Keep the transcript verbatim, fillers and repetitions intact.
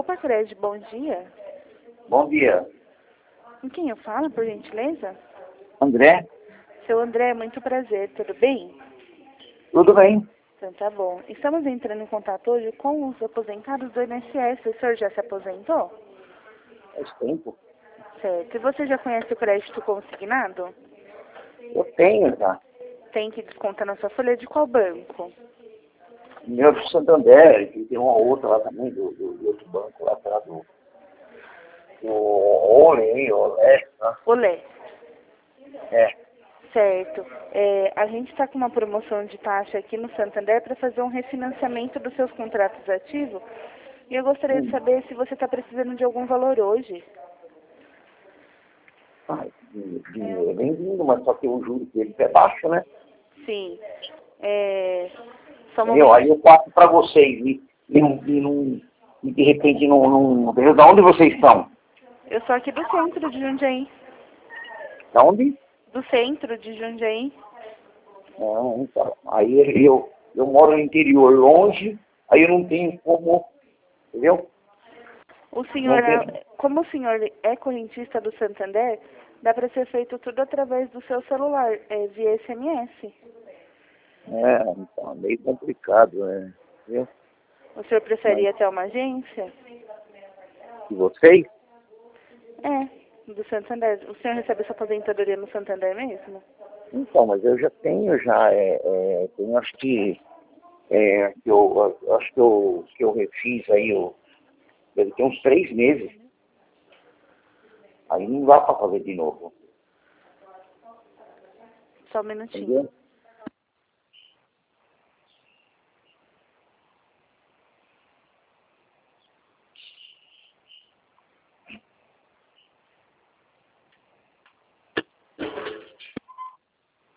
Poupa Crédito, bom dia. Bom dia. Com quem eu falo, por gentileza? André? Seu André, muito prazer, tudo bem? Tudo bem? Então tá bom. Estamos entrando em contato hoje com os aposentados do I N S S. O senhor já se aposentou? Faz tempo. Certo. E você já conhece o crédito consignado? Eu tenho já. Tem que descontar na sua folha de qual banco? Meu do Santander, e tem uma outra lá também, do, do, do outro banco lá atrás do, do Olé, Olé, né? Olé. É. Certo. É, a gente está com uma promoção de taxa aqui no Santander para fazer um refinanciamento dos seus contratos ativos. E eu gostaria de Hum. saber se você está precisando de algum valor hoje. Ah, esse dinheiro é bem-vindo, mas só que o juro dele é baixo, né? Sim. É, só um Entendeu? momento. Aí eu passo para vocês e, e, não, e, não, e de repente não, não... De onde vocês estão? Eu sou aqui do centro de Jundiaí. Da onde? Do centro de Jundiaí. Não, então. Aí eu, eu moro no interior, longe, aí eu não tenho como... Entendeu? O senhor, Não tem. é- como o senhor é correntista do Santander, dá para ser feito tudo através do seu celular, é, via S M S. É, então, é meio complicado, né? Viu? O senhor prefere Mas, ir até uma agência? e vocês? É, do Santander. O senhor recebe essa aposentadoria no Santander mesmo? Então, mas eu já tenho, já, é, é, tenho, acho que, é, que eu, eu acho que eu, que eu refiz aí, eu, deve ter uns três meses. Aí não dá para fazer de novo, Só um minutinho. entendeu?